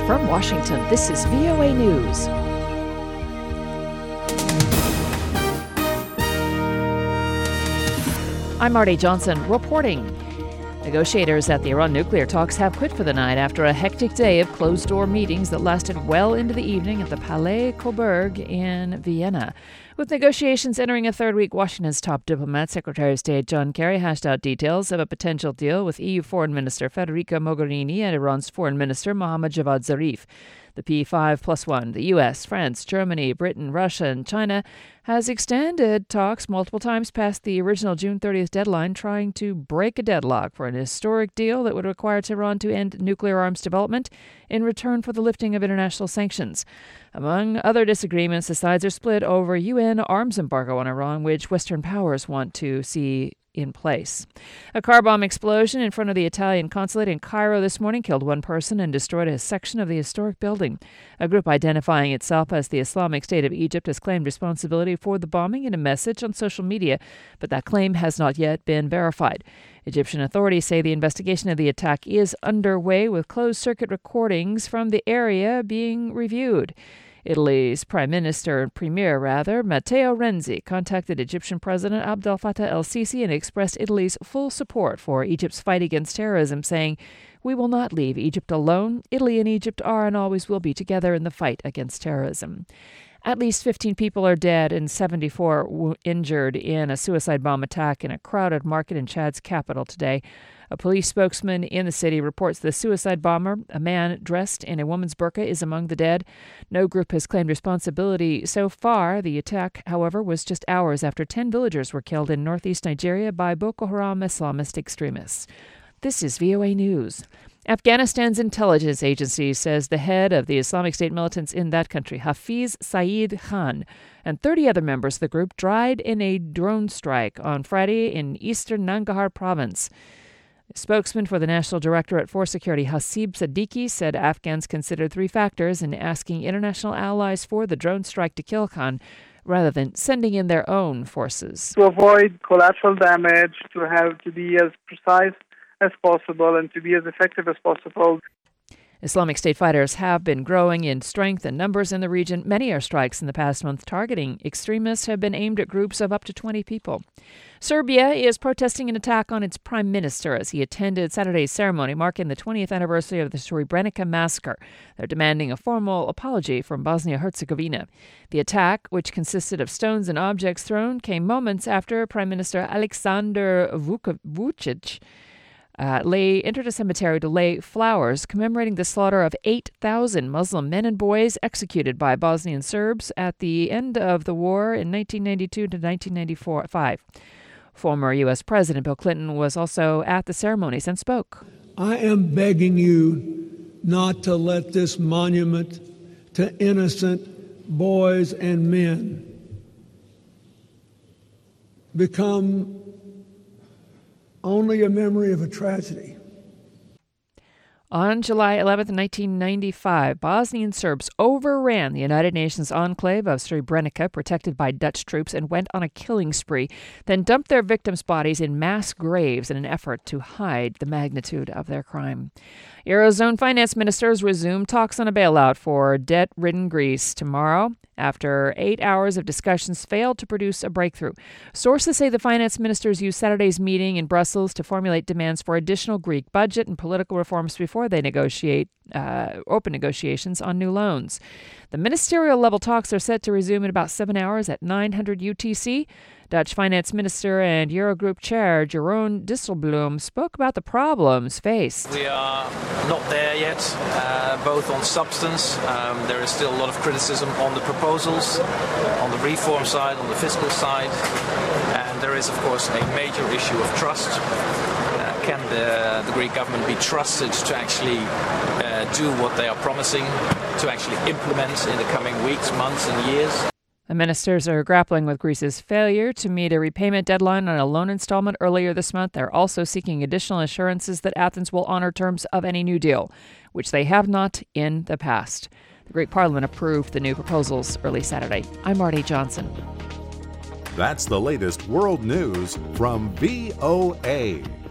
From Washington, this is VOA News. I'm Marty Johnson reporting. Negotiators at the Iran nuclear talks have quit for the night after a hectic day of closed-door meetings that lasted well into the evening at the Palais Coburg in Vienna. With negotiations entering a third week, Washington's top diplomat, Secretary of State John Kerry, hashed out details of a potential deal with EU Foreign Minister Federica Mogherini and Iran's Foreign Minister Mohammad Javad Zarif. The P5+1, the U.S., France, Germany, Britain, Russia, and China, has extended talks multiple times past the original June 30th deadline, trying to break a deadlock for an historic deal that would require Tehran to end nuclear arms development in return for the lifting of international sanctions. Among other disagreements, the sides are split over UN arms embargo on Iran, which Western powers want to see in place. A car bomb explosion in front of the Italian consulate in Cairo this morning killed one person and destroyed a section of the historic building. A group identifying itself as the Islamic State of Egypt has claimed responsibility for the bombing in a message on social media, but that claim has not yet been verified. Egyptian authorities say the investigation of the attack is underway, with closed-circuit recordings from the area being reviewed. Italy's Premier, Matteo Renzi, contacted Egyptian President Abdel Fattah el-Sisi and expressed Italy's full support for Egypt's fight against terrorism, saying, "We will not leave Egypt alone. Italy and Egypt are and always will be together in the fight against terrorism." At least 15 people are dead and 74 injured in a suicide bomb attack in a crowded market in Chad's capital today. A police spokesman in the city reports the suicide bomber, a man dressed in a woman's burqa, is among the dead. No group has claimed responsibility so far. The attack, however, was just hours after 10 villagers were killed in northeast Nigeria by Boko Haram Islamist extremists. This is VOA News. Afghanistan's intelligence agency says the head of the Islamic State militants in that country, Hafiz Saeed Khan, and 30 other members of the group died in a drone strike on Friday in eastern Nangarhar province. A spokesman for the National Directorate for Security, Hasib Siddiqui, said Afghans considered three factors in asking international allies for the drone strike to kill Khan, rather than sending in their own forces. To avoid collateral damage, to be as precise as possible and to be as effective as possible. Islamic State fighters have been growing in strength and numbers in the region. Many airstrikes in the past month targeting extremists have been aimed at groups of up to 20 people. Serbia is protesting an attack on its prime minister as he attended Saturday's ceremony marking the 20th anniversary of the Srebrenica massacre. They're demanding a formal apology from Bosnia-Herzegovina. The attack, which consisted of stones and objects thrown, came moments after Prime Minister Aleksandar Vučić entered a cemetery to lay flowers commemorating the slaughter of 8,000 Muslim men and boys executed by Bosnian Serbs at the end of the war in 1992 to 1995. Former U.S. President Bill Clinton was also at the ceremonies and spoke. I am begging you not to let this monument to innocent boys and men become only a memory of a tragedy. On July 11, 1995, Bosnian Serbs overran the United Nations enclave of Srebrenica, protected by Dutch troops, and went on a killing spree, then dumped their victims' bodies in mass graves in an effort to hide the magnitude of their crime. Eurozone finance ministers resume talks on a bailout for debt-ridden Greece tomorrow, after 8 hours of discussions failed to produce a breakthrough. Sources say the finance ministers used Saturday's meeting in Brussels to formulate demands for additional Greek budget and political reforms before they open negotiations on new loans. The ministerial-level talks are set to resume in about 7 hours at 900 UTC. Dutch finance minister and Eurogroup chair Jeroen Dijsselbloem spoke about the problems faced. We are not there yet, both on substance. There is still a lot of criticism on the proposals, on the reform side, on the fiscal side. And there is, of course, a major issue of trust. Can the Greek government be trusted to actually do what they are promising, to actually implement in the coming weeks, months and years? The ministers are grappling with Greece's failure to meet a repayment deadline on a loan installment earlier this month. They're also seeking additional assurances that Athens will honor terms of any new deal, which they have not in the past. The Greek parliament approved the new proposals early Saturday. I'm Marty Johnson. That's the latest world news from VOA.